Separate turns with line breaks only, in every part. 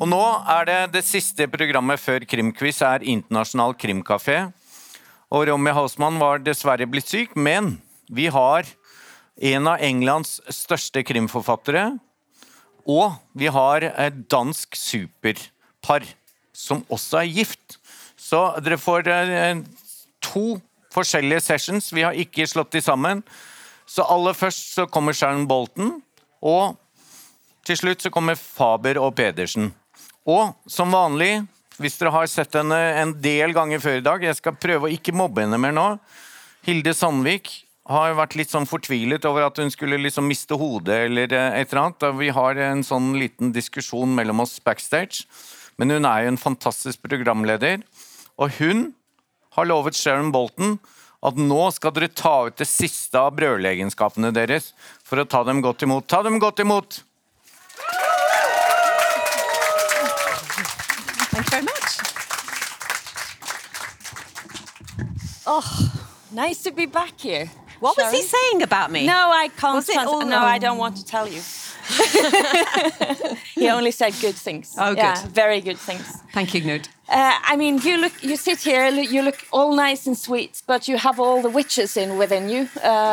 nå det siste programmet før Krimquiz Internasjonal Krimkafé. Og Ronny Hausmann var dessverre blitt syk, men vi har en av Englands største krimforfattere, og vi har et dansk superpar som også gift. Så dere får 2 forskjellige sessions, vi har ikke slått de sammen. Så aller først så kommer Sharon Bolton, og til slutt så kommer Faber og Pedersen. Og som vanlig, hvis dere har sett henne en del ganger før i dag, jeg skal prøve å ikke mobbe henne mer nå, Hilde Sandvik har vært litt sånn fortvilet over at hun skulle liksom miste hodet eller et eller annet. Vi har en sånn liten diskusjon mellom oss backstage, men hun jo en fantastisk programleder, og hun har lovet Sharon Bolton at nå skal dere ta ut det siste av brølegenskapene deres for å ta dem godt imot. Ta dem godt imot!
Thank you very much. Oh, nice to be back here.
What was he saying about me?
No, I can't.
Was it all
no, I don't want to tell you. He only said good things.
Oh, good.
Yeah, very good things.
Thank you, Knut.
I mean, you sit here, you look all nice and sweet, but you have all the witches within you,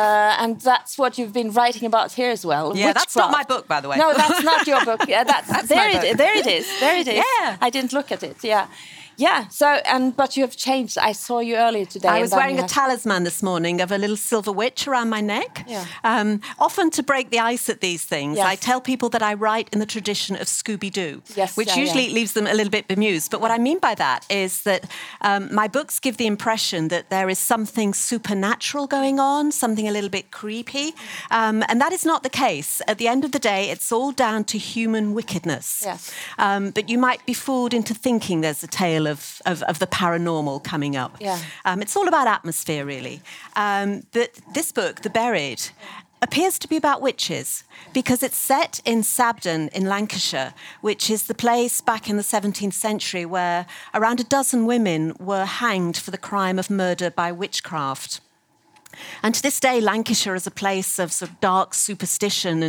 and that's what you've been writing about here as well.
Yeah, that's not my book, by the way.
No, that's not your book. Yeah, that's there.
My book.
There it is. There it is.
Yeah.
I didn't look at it. Yeah. Yeah, so, but you have changed. I saw you earlier today.
I was wearing a talisman this morning of a little silver witch around my neck.
Yeah.
Often to break the ice at these things,
Yes.
I tell people that I write in the tradition of Scooby-Doo,
Yes,
which
yeah,
usually
yeah.
leaves them a little bit bemused. But what I mean by that is that my books give the impression that there is something supernatural going on, something a little bit creepy. And that is not the case. At the end of the day, it's all down to human wickedness.
Yes.
But you might be fooled into thinking there's a tale of the paranormal coming up.
Yeah.
It's all about atmosphere, really. But this book, The Buried, appears to be about witches because it's set in Sabden in Lancashire, which is the place back in the 17th century where around a dozen women were hanged for the crime of murder by witchcraft. And to this day, Lancashire is a place of sort of dark superstition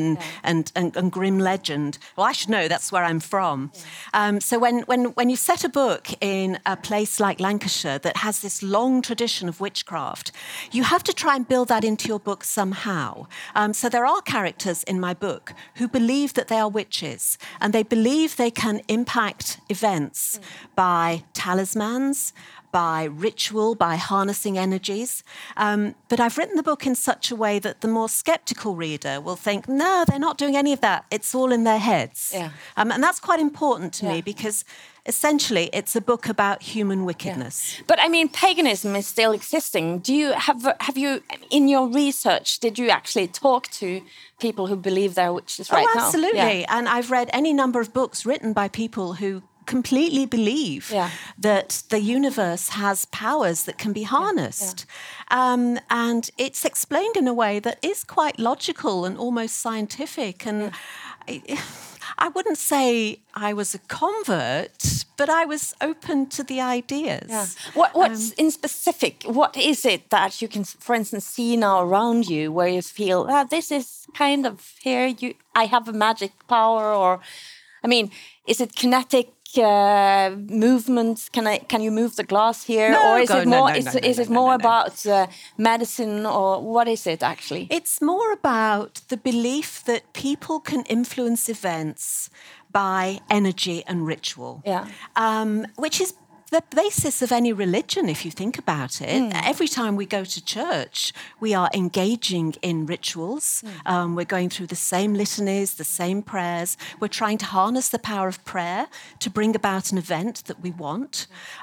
and grim legend. Well, I should know, that's where I'm from. So when you set a book in a place like Lancashire that has this long tradition of witchcraft, you have to try and build that into your book somehow. So there are characters in my book who believe that they are witches, and they believe they can impact events by talismans, by ritual, by harnessing energies. But I've written the book in such a way that the more sceptical reader will think, no, they're not doing any of that. It's all in their heads.
Yeah.
And that's quite important to me because essentially it's a book about human wickedness.
Yeah. But I mean, paganism is still existing. Do you have you in your research? Did you actually talk to people who believe they're witches right now?
Absolutely.
Yeah.
And I've read any number of books written by people who completely believe that the universe has powers that can be harnessed. And it's explained in a way that is quite logical and almost scientific. And I wouldn't say I was a convert, but I was open to the ideas.
Yeah. What's in specific? What is it that you can, for instance, see now around you where you feel, this is kind of here, I have a magic power? Or, I mean, is it kinetic movements? Can you move the glass here?
No,
or is it more
is it
more about medicine, or what is it actually?
It's more about the belief that people can influence events by energy and ritual.
Yeah.
Which is the basis of any religion, if you think about it. Every time we go to church, we are engaging in rituals. We're going through the same litanies, the same prayers. We're trying to harness the power of prayer to bring about an event that we want.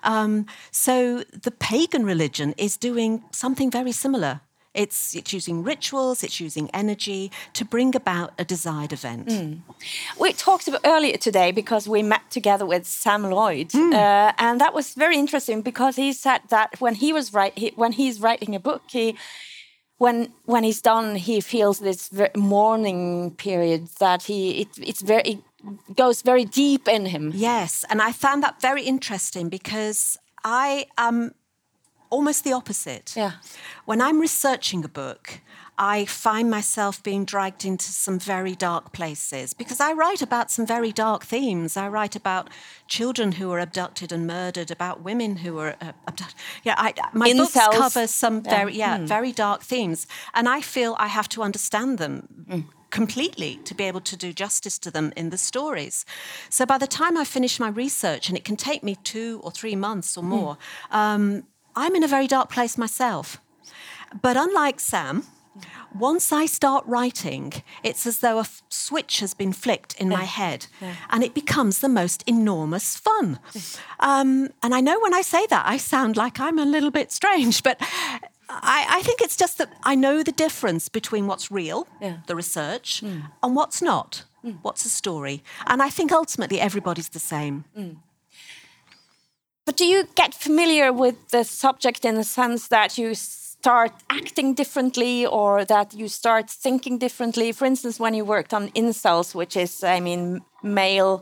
So the pagan religion is doing something very similar. It's using rituals, it's using energy to bring about a desired event.
We talked about earlier today because we met together with Sam Lloyd, and that was very interesting because he said that when he's writing a book, when he's done, he feels this mourning period that it goes very deep in him.
Yes, and I found that very interesting because I am almost the opposite.
Yeah.
When I'm researching a book, I find myself being dragged into some very dark places because I write about some very dark themes. I write about children who are abducted and murdered, about women who are abducted. Yeah, my books cover some very dark themes, and I feel I have to understand them completely to be able to do justice to them in the stories. So by the time I finish my research, and it can take me 2 or 3 months or more, I'm in a very dark place myself. But unlike Sam, once I start writing, it's as though a switch has been flicked in my head, and it becomes the most enormous fun. And I know when I say that, I sound like I'm a little bit strange, but I think it's just that I know the difference between what's real, the research, and what's not, what's a story. And I think ultimately everybody's the same.
But do you get familiar with the subject in the sense that you start acting differently or that you start thinking differently? For instance, when you worked on incels, which is, male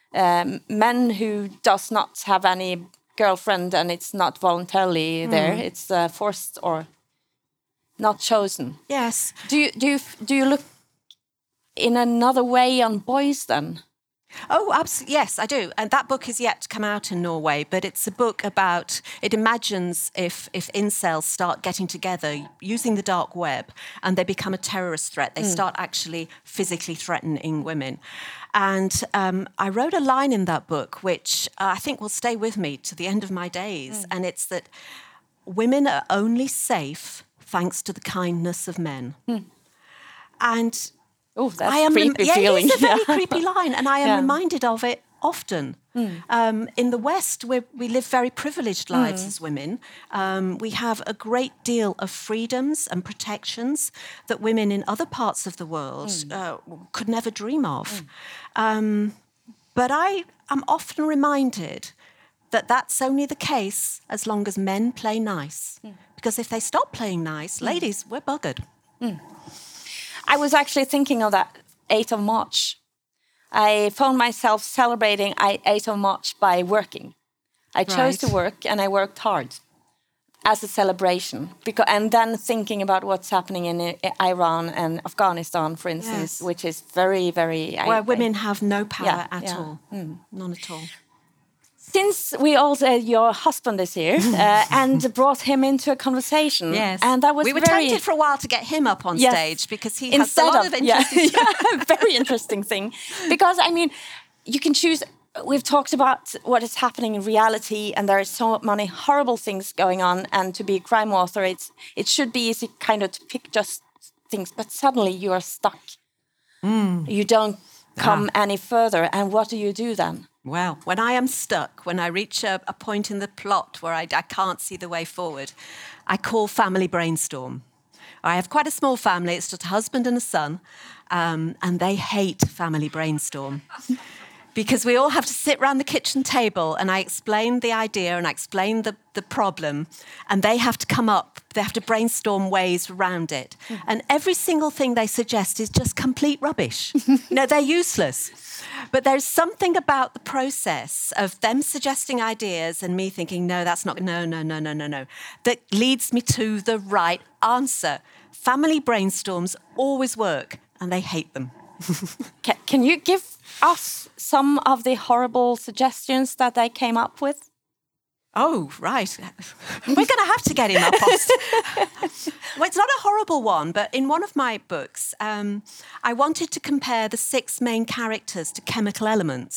men who does not have any girlfriend and it's not voluntarily there, it's forced or not chosen.
Yes.
Do you look in another way on boys then?
Oh, absolutely. Yes, I do. And that book is yet to come out in Norway, but it's a book about, it imagines if incels start getting together using the dark web and they become a terrorist threat, they start actually physically threatening women. And I wrote a line in that book, which I think will stay with me to the end of my days. And it's that women are only safe thanks to the kindness of men. And
oh, that's a creepy feeling.
It's a very creepy line, and I am reminded of it often. In the West, we live very privileged lives as women. We have a great deal of freedoms and protections that women in other parts of the world could never dream of. But I am often reminded that that's only the case as long as men play nice. Because if they stop playing nice, ladies, we're buggered.
I was actually thinking of that 8th of March. I found myself celebrating 8th of March by working. I chose to work and I worked hard as a celebration. And then thinking about what's happening in Iran and Afghanistan, for instance, which is very, very...
Where women have no power at all. None at all.
Since we also, your husband is here and brought him into a conversation.
Yes.
And that was
we were tempted for a while to get him up on stage because he has a lot of interesting
very interesting thing. Because, you can choose... We've talked about what is happening in reality and there are so many horrible things going on, and to be a crime author, it should be easy kind of to pick just things, but suddenly you are stuck. You don't come any further, and what do you do then?
Well, when I am stuck, when I reach a point in the plot where I can't see the way forward, I call family brainstorm. I have quite a small family. It's just a husband and a son, and they hate family brainstorm. Because we all have to sit around the kitchen table and I explain the idea and I explain the problem, and they have to come up, they have to brainstorm ways around it. And every single thing they suggest is just complete rubbish. They're useless. But there's something about the process of them suggesting ideas and me thinking, no, that's not, no, that leads me to the right answer. Family brainstorms always work, and they hate them.
Can you give us some of the horrible suggestions that they came up with?
Oh, right. We're going to have to get him up. Well, it's not a horrible one, but in one of my books, I wanted to compare the 6 main characters to chemical elements.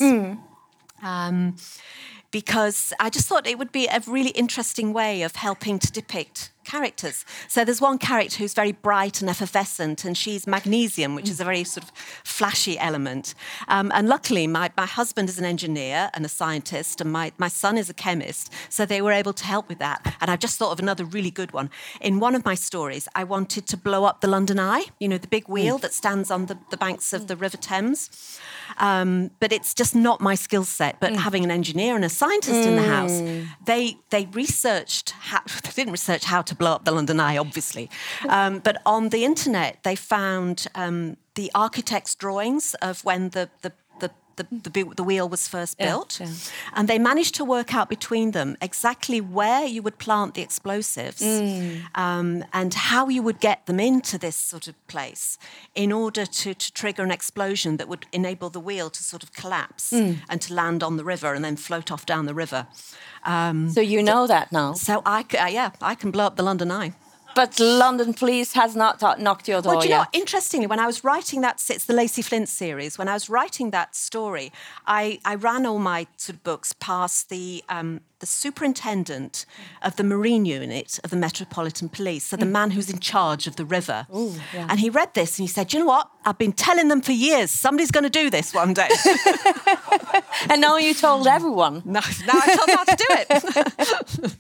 Because I just thought it would be a really interesting way of helping to depict characters. So there's one character who's very bright and effervescent, and she's magnesium, which is a very sort of flashy element. And luckily, my husband is an engineer and a scientist, and my son is a chemist, so they were able to help with that. And I've just thought of another really good one. In one of my stories, I wanted to blow up the London Eye, the big wheel that stands on the banks of the River Thames. But it's just not my skill set. But having an engineer and a scientist in the house, they researched they didn't research how to blow up the London Eye, obviously. But on the internet, they found the architect's drawings of when the the wheel was first built. And they managed to work out between them exactly where you would plant the explosives and how you would get them into this sort of place in order to trigger an explosion that would enable the wheel to sort of collapse and to land on the river and then float off down the river.
So you know that now?
So I can blow up the London Eye.
But London Police has not knocked your door
Well, do you
yet.
know, interestingly, when I was writing that, it's the Lacey Flint series, when I was writing that story, I ran all my sort of books past the superintendent of the Marine Unit of the Metropolitan Police, so the man who's in charge of the river.
Ooh, yeah.
And he read this and he said, you know what, I've been telling them for years, somebody's going to do this one day.
And now you told everyone.
Now I told them how to do it.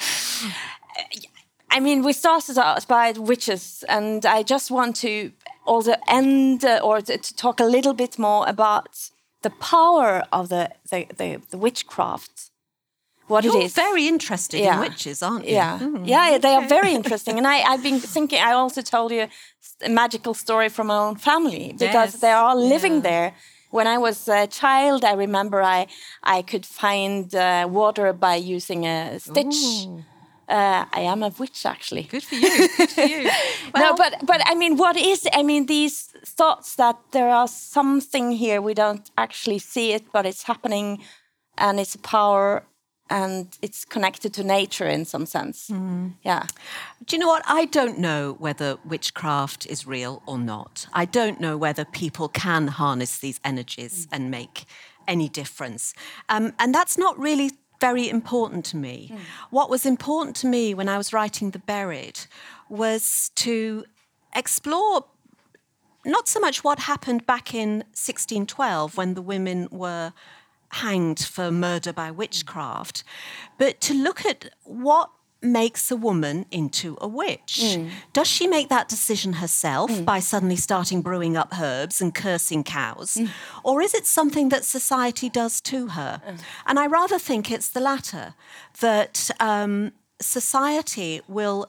I mean, we started out by witches, and I just want to also end to talk a little bit more about the power of the witchcraft. What
You're
it is.
very interested in witches, aren't you?
Yeah, they are very interesting. And I've been thinking, I also told you a magical story from my own family, because they are living there. When I was a child, I remember I could find water by using a stitch. I am a witch, actually.
Good for you. Good for you.
Well, no, but I mean, what is? I mean, these thoughts that there are something here, we don't actually see it, but it's happening, and it's a power, and it's connected to nature in some sense. Yeah.
Do you know what? I don't know whether witchcraft is real or not. I don't know whether people can harness these energies and make any difference. And that's not really very important to me. What was important to me when I was writing The Buried was to explore not so much what happened back in 1612 when the women were hanged for murder by witchcraft, but to look at what makes a woman into a witch. Does she make that decision herself by suddenly starting brewing up herbs and cursing cows? Or is it something that society does to her? And I rather think it's the latter, that society will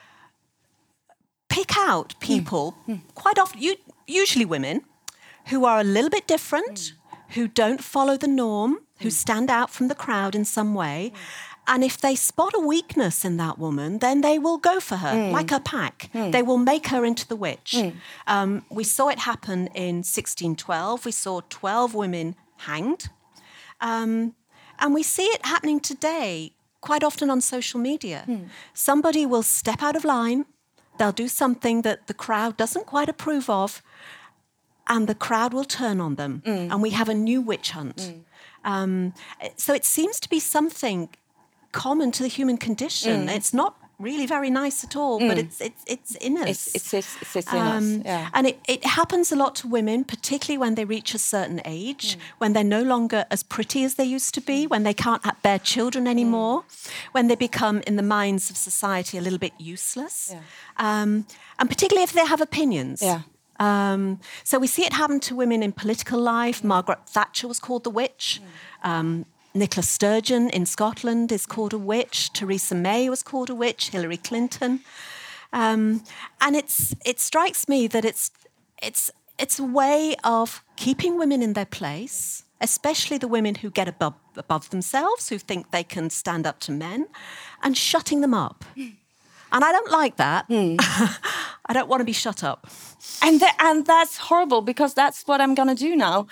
pick out people, quite often, usually women, who are a little bit different, who don't follow the norm, who stand out from the crowd in some way. And if they spot a weakness in that woman, then they will go for her, like a pack. They will make her into the witch. We saw it happen in 1612. We saw 12 women hanged. And we see it happening today, quite often on social media. Somebody will step out of line. They'll do something that the crowd doesn't quite approve of, and the crowd will turn on them. And we have a new witch hunt. So it seems to be something common to the human condition. It's not really very nice at all, but it's in us.
It's in us, yeah.
And it happens a lot to women, particularly when they reach a certain age, when they're no longer as pretty as they used to be, when they can't bear children anymore, when they become, in the minds of society, a little bit useless, and particularly if they have opinions. So we see it happen to women in political life. Margaret Thatcher was called the witch. Nicola Sturgeon in Scotland is called a witch. Theresa May was called a witch. Hillary Clinton. And it strikes me that it's a way of keeping women in their place, especially the women who get above themselves, who think they can stand up to men, and shutting them up. And I don't like that. I don't want to be shut up.
And that's horrible, because that's what I'm going to do now.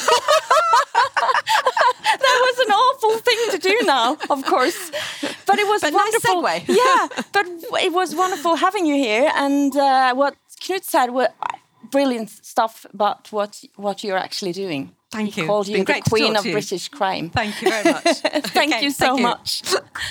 That was an awful thing to do now, of course. But it was wonderful.
Nice segue.
Yeah, but it was wonderful having you here. And what Knut said was brilliant stuff about what you're actually doing.
Thank you.
He called you the Queen of British Crime.
Thank you very much.
Thank you so much.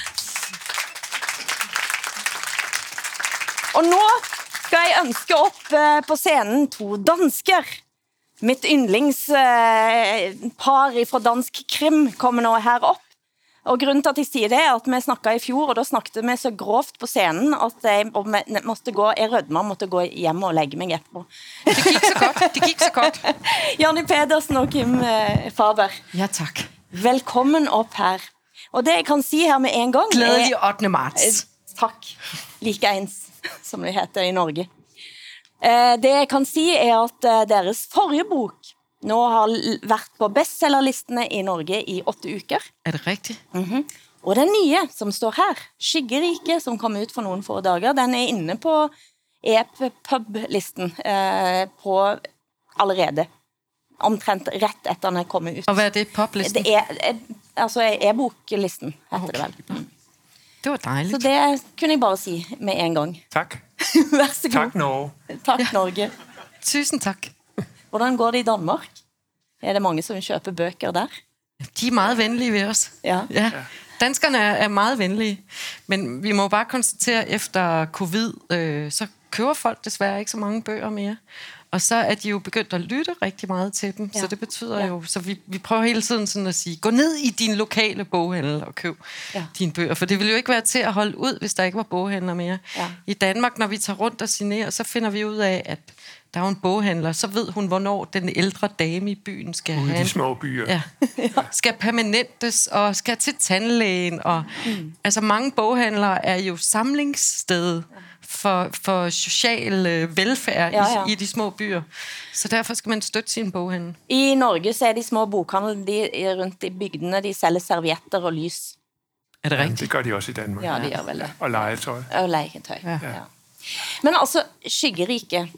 Og nå skal jeg ønske opp på scenen 2 dansker. Mitt yndlingspar fra dansk krim kommer nå her opp. Og grunnen til at jeg sier det at vi snakket i fjor, og da snakket vi så grovt på scenen at jeg måtte gå hjem og legge meg etterpå.
Det gik så kort.
Janni Pedersen og Kim Faber.
Ja, tak.
Velkommen opp her. Og det jeg kan si her med en gang...
Glædelig 8. marts.
Takk. Like ens, som det heter i Norge. Det jeg kan si at deres forrige bok, nå har vært på bestsellerlistene i Norge i 8 uker.
Er det rigtigt?
Og den nye, som står her, Skyggerike, som kom ut for noen få dager, den er inne på EPUB-listen på allerede. Omtrent rett etter den er kommet ut.
Og hvad er det, poplisten?
Det altså e-boklisten, heter det vel.
Det var dejligt.
Så det kunne jeg bare si med en gang.
Tak.
Vær så god.
Tak, Norge.
Takk, Norge.
Tusind tak.
Hvordan går det i Danmark? Er det mange, som køber bøger der?
De er meget venlige ved os.
Ja.
Ja. Danskerne er meget venlige, men vi må bare konstatere, efter covid, så køber folk desværre ikke så mange bøger mere. Og så er de jo begyndt at lytte rigtig meget til dem, så det betyder jo, så vi prøver hele tiden sådan at sige, gå ned i din lokale boghandel og køb dine bøger, for det vil jo ikke være til at holde ud, hvis der ikke var boghandler mere. Ja. I Danmark, når vi tager rundt og signerer, så finder vi ud af, at der er jo en boghandler, så ved hun, hvornår den ældre dame i byen skal have...
Ude i de små byer.
Skal permanentes og skal til tandlægen. Og, altså mange boghandlere er jo samlingssted for social velfærd i de små byer. Så derfor skal man støtte sin boghandel.
I Norge så er de små bokhandel, de rundt i bygdene, de sælger servietter og lys.
Er det rigtigt?
Det gør de også i Danmark.
Ja, de gør vel det.
Og legetøj.
Og legetøj, ja. Men altså, Skyggerike...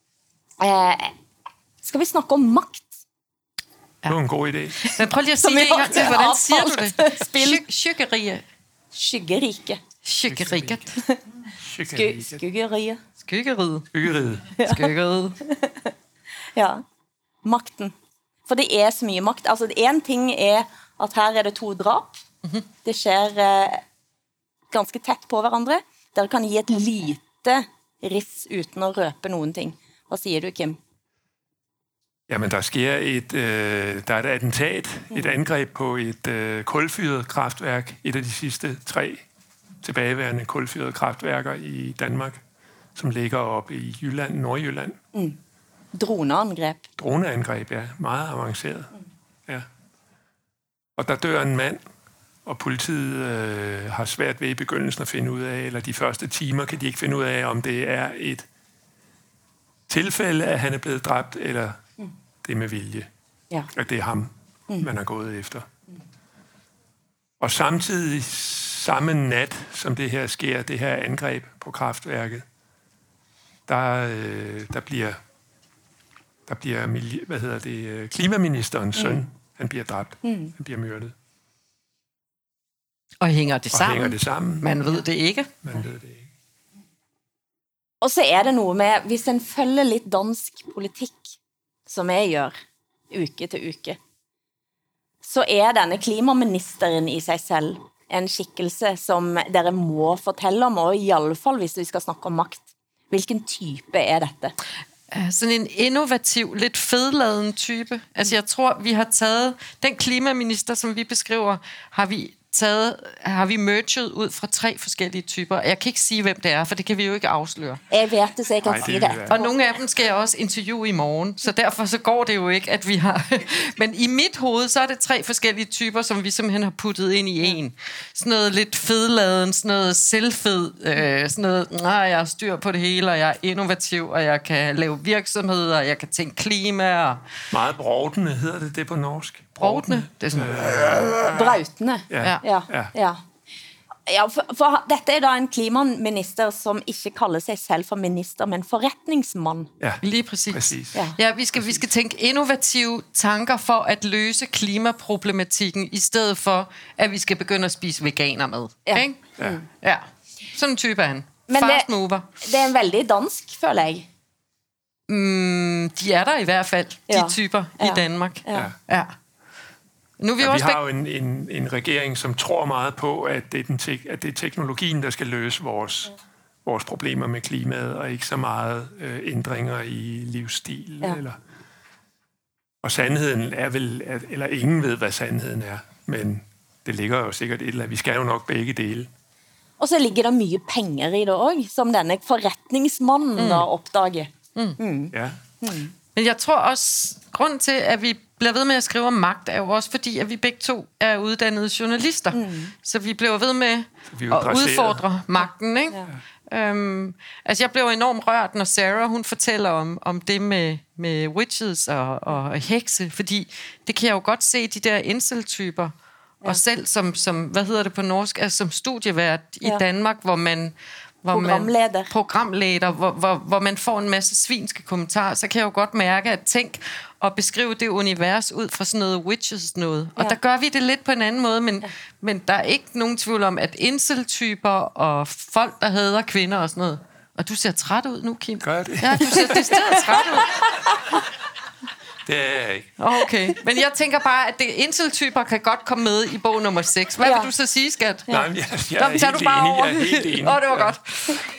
skal vi snakke om magt?
Det var en god idé.
Men prøv lige at sige det en gang til. Hvordan siger du det?
Skyggerige. Skyggerike.
Skyggeriket.
Skyggerige.
Skyggeriet.
Skyggeriet.
Skyggeriet.
Ja, makten. For det er så mye makt. Altså, en ting er at her er det 2 drap. Det skjer ganske tæt på hverandre. Der kan gi et lite riss uden at røpe nogen ting. Hvad siger du, Kim?
Jamen, der sker der er et attentat, et angreb på et kulfyret kraftværk, et af de sidste 3 tilbageværende kulfyrede kraftværker i Danmark, som ligger oppe i Jylland, Nordjylland.
Droneangreb.
Droneangreb, ja. Meget avanceret. Ja. Og der dør en mand, og politiet har svært ved i begyndelsen at finde ud af, eller de første timer kan de ikke finde ud af, om det er et tilfælde, at han er blevet dræbt, eller det er med vilje. Ja. At det er ham, man har gået efter. Og samtidig samme nat, som det her sker, det her angreb på kraftværket, der bliver klimaministerens søn, han bliver dræbt. Han bliver myrdet.
Og hænger det sammen? Man ved det ikke.
Man ved det ikke.
Og så er det noget med, hvis en følger lidt dansk politik, som jeg gør, uke til uke, så er denne klimaministeren i sig selv en skikkelse, som dere må fortælle om, og i alle fall, hvis vi skal snakke om magt. Hvilken type er dette?
Sådan en innovativ, lidt fedladen type. Altså jeg tror, vi har taget den klimaminister, som vi beskriver, har vi merged ud fra 3 forskellige typer. Jeg kan ikke sige, hvem det er, for det kan vi jo ikke afsløre.
Jeg ved det, så jeg kan sige det.
Og nogle af dem skal jeg også interviewe i morgen, så derfor så går det jo ikke, at vi har... Men i mit hoved, så er det 3 forskellige typer, som vi simpelthen har puttet ind i en. Sådan noget lidt fedladen, sådan noget selvfed, sådan noget, jeg har styr på det hele, og jeg er innovativ, og jeg kan lave virksomheder, og jeg kan tænke klima. Og...
Meget brovdende hedder det på norsk.
Brovdende? Det er sådan...
Brautende.
Ja.
Ja, for dette er da en klimaminister, som ikke kalder sig selv for minister, men forretningsmand.
Ja,
lige præcis.
Ja,
vi skal tænke innovative tanker for at løse klimaproblematikken, i stedet for, at vi skal begynde at spise veganermad.
Ja.
Ikke? Ja. Sådan en type er han.
Men
fast mover.
Det er en veldig dansk, føler jeg.
De er der i hvert fald, de typer i Danmark. Ja. Nu
vi har jo en regering, som tror meget på, at det er teknologien, der skal løse vores problemer med klimaet, og ikke så meget ændringer i livsstil. Og sandheden er vel, eller ingen ved, hvad sandheden er, men det ligger jo sikkert et eller andet. Vi skal jo nok begge dele.
Og så ligger der mye penger i det også, som denne forretningsmanden der opdager.
Ja.
Men jeg tror også, grunden til, at vi bliver ved med at skrive om magt, er jo også fordi, at vi begge 2 er uddannede journalister. Så vi bliver ved med at udfordre magten, ikke? Altså, jeg blev enormt rørt, når Sarah, hun fortæller om det med witches og hekse, fordi det kan jeg jo godt se, de der incel-typer, og selv som, hvad hedder det på norsk, altså som studievært i Danmark, programleder, hvor man får en masse svinske kommentarer, så kan jeg jo godt mærke, at tænk og beskrive det univers ud fra sådan noget witches noget. Og der gør vi det lidt på en anden måde, men der er ikke nogen tvivl om, at incel-typer og folk, der hader kvinder og sådan noget. Og du ser træt ud nu, Kim.
Gør jeg det?
Ja, du ser decideret træt ud.
Det er jeg ikke.
Okay, men jeg tænker bare, at incel-typer kan godt komme med i bog nummer 6. Hvad vil du så sige, skat?
Nej, men jeg er helt enig. Jeg er helt enig.
Det var godt.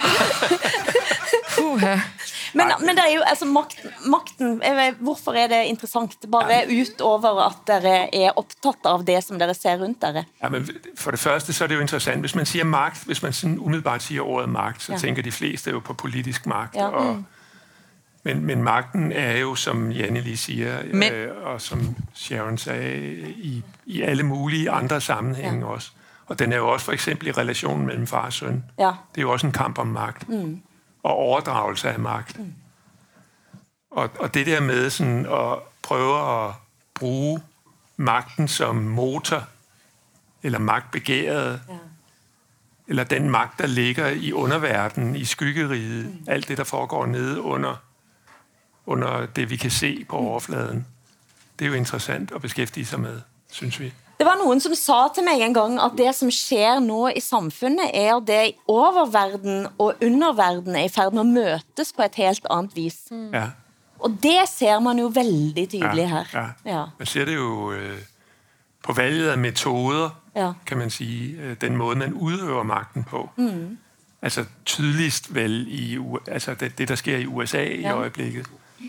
Men det er jo, altså makten, hvorfor er det interessant? Bare utover at dere er optaget av det, som dere ser rundt dere?
Ja, men for det første, så er det jo interessant. Hvis man siger magt, hvis man sådan umiddelbart siger ordet magt, så tænker de fleste jo på politisk magt. Ja. Men magten er jo, som Janne lige siger, og som Sharon sagde, i alle mulige andre sammenhænge også. Og den er jo også for eksempel i relationen mellem far og søn. Ja. Det er jo også en kamp om magt. Og overdragelse af magt. Og det der med sådan at prøve at bruge magten som motor, eller magtbegæret, eller den magt, der ligger i underverdenen, i skyggeriget, alt det, der foregår nede under det, vi kan se på overfladen. Det er jo interessant at beskæftige sig med, synes vi.
Det var nogen, som sa til mig en gang, at det, som sker nu i samfundet, er det oververden og underverden er i færd med at møtes på et helt andet vis.
Ja.
Og det ser man jo veldig tydeligt her.
Ja. Man ser det jo på valget af metoder, kan man sige, den måde, man udøver magten på. Altså tydeligst vel i altså det der sker i USA i øjeblikket,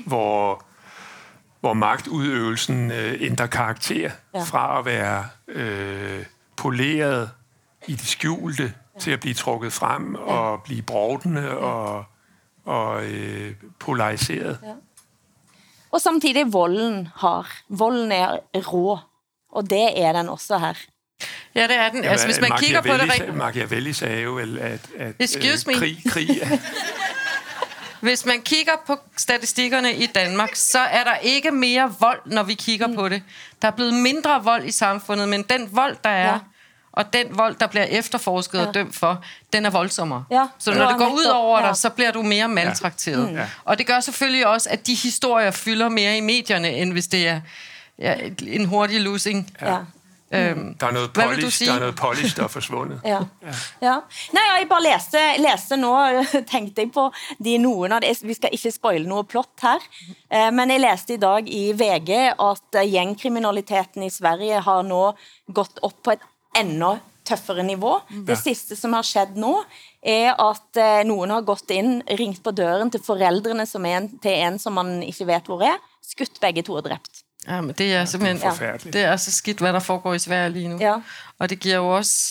hvor magtudøvelsen ændrer karakter fra at være poleret i det skjulte til at blive trukket frem og blive brovdende og polariseret. Ja.
Og samtidig volden er rå, og det er den også her.
Ja, det er den. Altså, hvis man kigger på det rigtigt...
Machiavelli sagde jo vel, at krig...
Hvis man kigger på statistikkerne i Danmark, så er der ikke mere vold, når vi kigger på det. Der er blevet mindre vold i samfundet, men den vold, der er, og den vold, der bliver efterforsket og dømt for, den er voldsommere. Ja. Så når det går ud over dig, så bliver du mere maltrakteret. Ja. Og det gør selvfølgelig også, at de historier fylder mere i medierne, end hvis det er en hurtig losing. Ja.
Der er noget polish, der er forsvundet.
Ja. Nej, jeg bare læste nu, tenkte jeg på noen av det, vi skal ikke spoile noe plott her, men jeg læste i dag i VG at gjengkriminaliteten i Sverige har nå gått op på et enda tøffere niveau. Det sidste, som har skjedd nå, er at nogen har gått ind, ringt på døren til forældrene til en som man ikke vet hvor er, skudt begge to og dræbt.
Ja, men det er simpelthen det er så skidt, hvad der foregår i Sverige lige nu. Ja. Og det giver jo også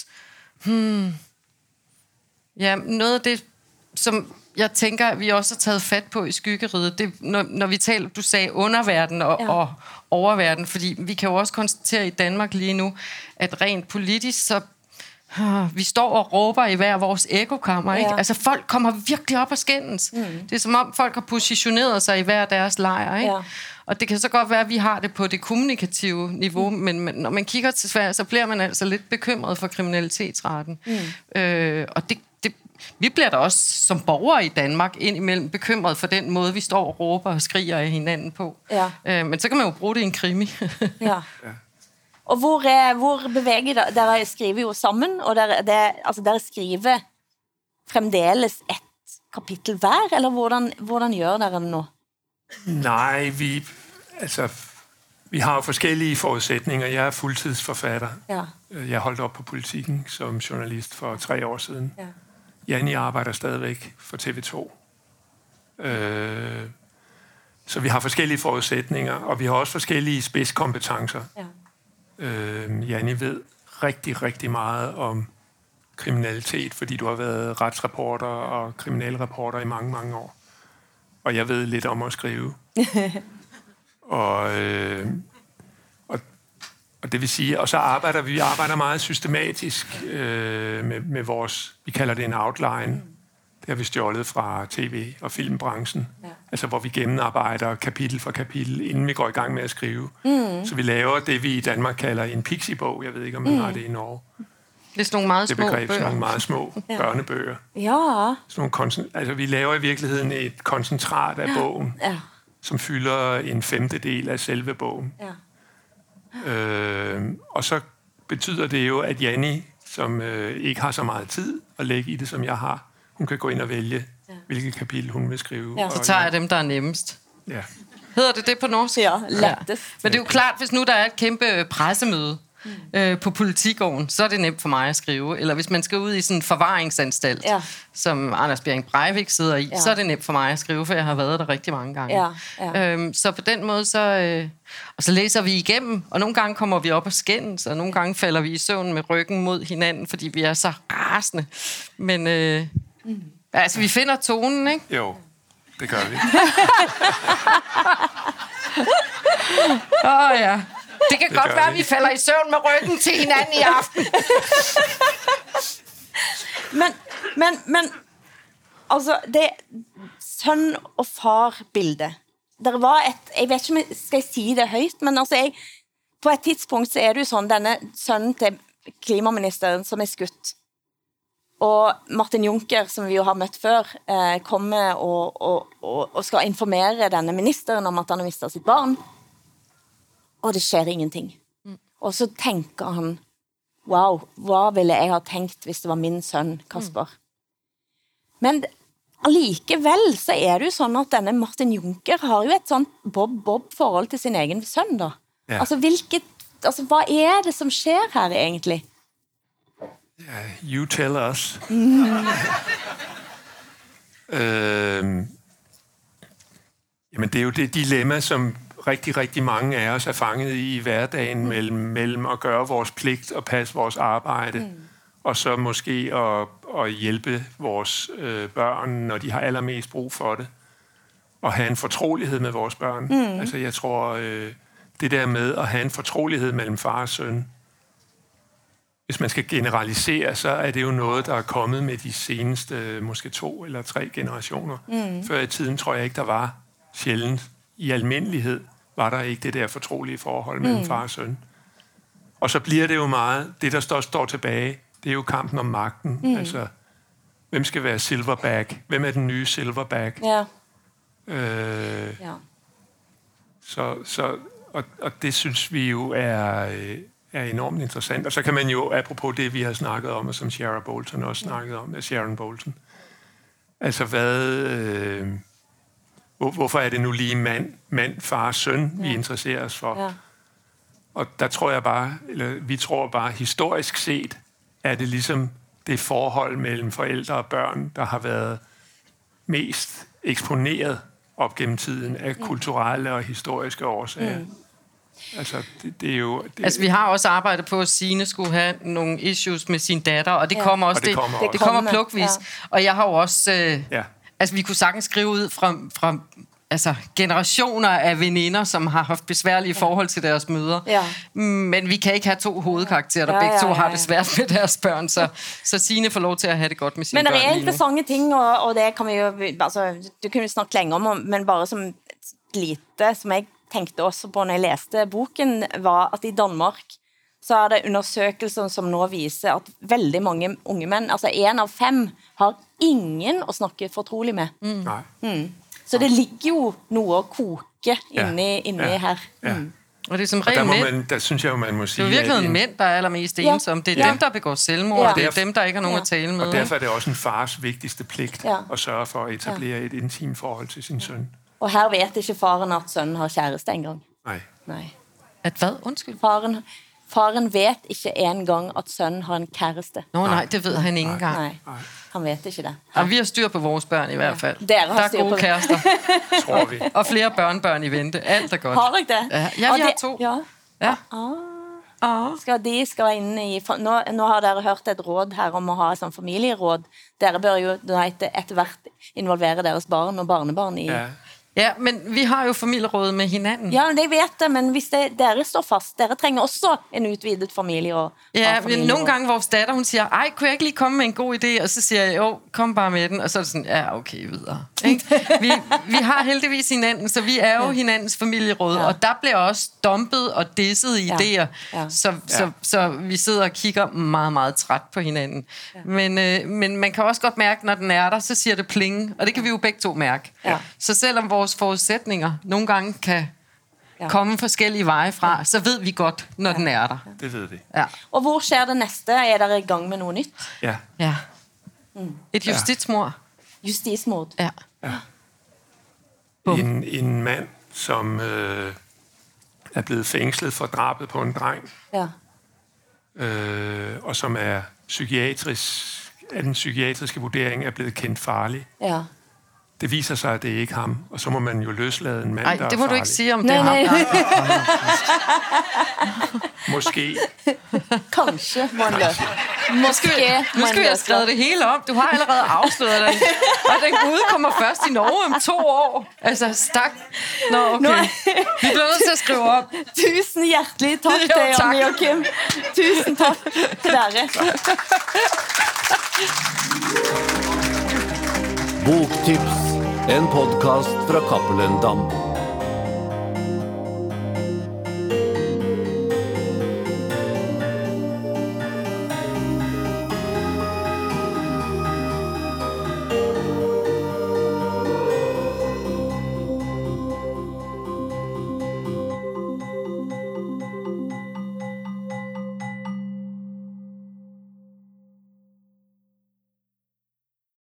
noget af det, som jeg tænker, vi også har taget fat på i Skyggeriget, det, når vi taler, du sagde underverden og oververden, fordi vi kan jo også konstatere i Danmark lige nu, at rent politisk, så vi står og råber i hver vores ekokammer, ikke? Altså folk kommer virkelig op og skændes. Det er som om folk har positioneret sig i hver deres lejr, ikke? Og det kan så godt være, at vi har det på det kommunikative niveau, men når man kigger til Sverige, så bliver man altså lidt bekymret for kriminalitetsraten. Og vi bliver da også som borgere i Danmark indimellem bekymret for den måde, vi står og råber og skriger af hinanden på. Men så kan man jo bruge det i en krimi.
Og hvor bevæger dere skriver jo sammen, og dere skriver fremdeles et kapitel hver, eller hvordan gør dere det nu?
Nej, vi har forskellige forudsætninger. Jeg er fuldtidsforfatter. Ja. Jeg holdt op på Politikken som journalist for 3 år siden. Ja. Janne arbejder stadigvæk for TV2. Så vi har forskellige forudsætninger, og vi har også forskellige spidskompetencer. Ja. Janne ved rigtig, rigtig meget om kriminalitet, fordi du har været retsreporter og kriminalreporter i mange, mange år. Og jeg ved lidt om at skrive. og det vil sige, og så arbejder vi meget systematisk med vores, vi kalder det en outline. Det har vi stjålet fra tv- og filmbranchen. Ja. Altså, hvor vi gennemarbejder kapitel for kapitel, inden vi går i gang med at skrive. Så vi laver det, vi i Danmark kalder en pixie-bog. Jeg ved ikke, om man har det i Norge.
Det er sådan nogle meget små
Begreb, sådan
bøger.
nogle meget små børnebøger.
Ja.
Sådan nogle altså, vi laver i virkeligheden et koncentrat af bogen, som fylder en 1/5 af selve bogen.
Ja.
Og så betyder det jo, at Janni, som ikke har så meget tid at lægge i det, som jeg har, hun kan gå ind og vælge, hvilket kapitel hun vil skrive.
Ja.
Så tager jeg dem, der er nemmest.
Ja.
Hedder det på norsk?
Ja, lettest.
Men det er jo klart, hvis nu der er et kæmpe pressemøde på Politigården, så er det nemt for mig at skrive. Eller hvis man skal ud i sådan en forvaringsanstalt, som Anders Behring Breivik sidder i, så er det nemt for mig at skrive, for jeg har været der rigtig mange gange. Så på den måde, og så læser vi igennem, og nogle gange kommer vi op og skændes, og nogle gange falder vi i søvn med ryggen mod hinanden, fordi vi er så rasende. Men altså, vi finder tonen, ikke?
Jo, det gør vi.
Ja. Det kan godt være, at vi falder i søvn med ryggen til hinanden i aften.
Men altså, det søn- og far-bildet. Der var jeg vet ikke om jeg skal si det højt, men altså, på et tidspunkt så er det jo sådan, denne sønnen til klimaministeren, som er skutt. Og Martin Juncker, som vi jo har mødt før, kommer og skal informere denne ministeren om, at han har mistet sitt barn. Og det sker ingenting. Og så tænker han, wow, hvad ville jeg have tænkt, hvis det var min søn, Kasper? Men allikevel så er det jo sådan, at denne Martin Juncker har jo et sånt Bob-forhold til sin egen søn, da. Ja. Altså, hvad er det, som sker her egentlig?
You tell us. Jamen, det er jo det dilemma, som rigtig, rigtig mange af os er fanget i hverdagen mellem at gøre vores pligt og passe vores arbejde, og så måske at hjælpe vores børn, når de har allermest brug for det, og have en fortrolighed med vores børn. Altså, jeg tror, det der med at have en fortrolighed mellem far og søn, hvis man skal generalisere, så er det jo noget, der er kommet med de seneste måske 2 eller 3 generationer. Før i tiden tror jeg ikke, der var sjældent. I almindelighed var der ikke det der fortrolige forhold mellem far og søn. Og så bliver det jo meget, det der står tilbage, det er jo kampen om magten. Altså, hvem skal være silverback? Hvem er den nye silverback?
Ja.
Og det synes vi jo er enormt interessant. Og så kan man jo, apropos det, vi har snakket om, og som Sharon Bolton også snakkede om, Sharon Bolton. Altså, hvorfor er det nu lige mand, far, søn, vi interesserer os for? Ja. Og der tror jeg bare, eller vi tror bare, historisk set, er det ligesom det forhold mellem forældre og børn, der har været mest eksponeret op gennem tiden af kulturelle og historiske årsager. Altså, det er jo...
Altså, vi har også arbejdet på, at Signe skulle have nogle issues med sin datter, og det kommer også... Det kommer plukvis. Ja. Og jeg har jo også... Altså, vi kunne sagtens skrive ud fra altså, generationer af veninder, som har haft besværlige forhold til deres mødre. Ja. Men vi kan ikke have 2 hovedkarakterer, der begge to har det svært med deres børn, så Signe får lov til at have det godt med sine børn.
Men der er interessante ting, og det kan vi jo... Altså, du kan jo snakke længe om, men bare som lite, som jeg tænkte også på, når jeg læste boken, var, at i Danmark, så er det undersøgelser, som nu viser, at veldig mange unge mænd, altså 1 av 5, har ingen at snakke fortrolig med. Så det ligger jo noget at koke inde her.
Og det er som regel mænd.
Der synes jeg jo, man må sige...
Det er jo virkelig mænd, der er allermest ensomme. Det er dem, der begår selvmord, og det er dem, der ikke har nogen at tale med.
Og derfor er det også en fars vigtigste pligt at sørge for at etablere et intimt forhold til sin søn.
Og her vet ikke faren, at sønnen har kæreste engang.
Nej.
At hvad? Undskyld.
Faren vet ikke engang, at sønnen har en kæreste.
Nej, det ved han ikke engang.
Nej, han vet ikke det.
Ja, vi har styr på vores børn i hvert fald.
Der
er gode kærester.
Tror vi.
Og flere børnebørn i vente. Alt er godt.
Har du ikke det?
Ja, vi har 2.
Ja. Skal inn i... Nå har dere hørt et råd her om at ha et sånt familieråd. Dere bør jo etter hvert involvere deres barn og barnebarn i
Ja, men vi har jo familieråd med hinanden.
Ja, det vet jeg, men hvis dere står fast, dere trenger også en utvidet familieråd.
Ja, men nogle gange vores datter, hun siger, ej, kunne jeg ikke lige komme med en god idé? Og så siger jeg, jo, kom bare med den. Og så er det sådan, ja, okay, videre. Vi har heldigvis hinanden, så vi er jo hinandens familieråd. Ja. Og der bliver også dumpet og disset idéer. Ja. Så vi sidder og kigger meget, meget træt på hinanden. Ja. Men man kan også godt mærke, når den er der, så siger det pling. Og det kan vi jo begge to mærke. Ja. Så selvom vores forudsætninger nogle gange kan komme forskellige veje fra, så ved vi godt, når den er der.
Det ved vi.
Ja. Og hvor sker det næste? Er der i gang med noget nyt?
Ja. Et justitsmord.
Justismord.
Ja.
En mand, som er blevet fængslet for drabet på en dreng.
Ja.
Og som er den psykiatriske vurdering er blevet kendt farlig.
Ja.
Det viser sig, at det er ikke ham, og så må man jo løslade en mand, der er farlig.
Det må du ikke sige, om det er ham.
Måske.
Kanskje, må han løse.
Nu skal vi have skrevet det hele om. Du har allerede afsløret den. Og den Gud kommer først i Norge om 2 år. Altså, stak. Nå, okay. Vi bliver nødt til at skrive op.
Tusind hjertelig tak til Janne Joachim. Tusind tak til dere.
Boktips, en podcast fra Cappelen Damm.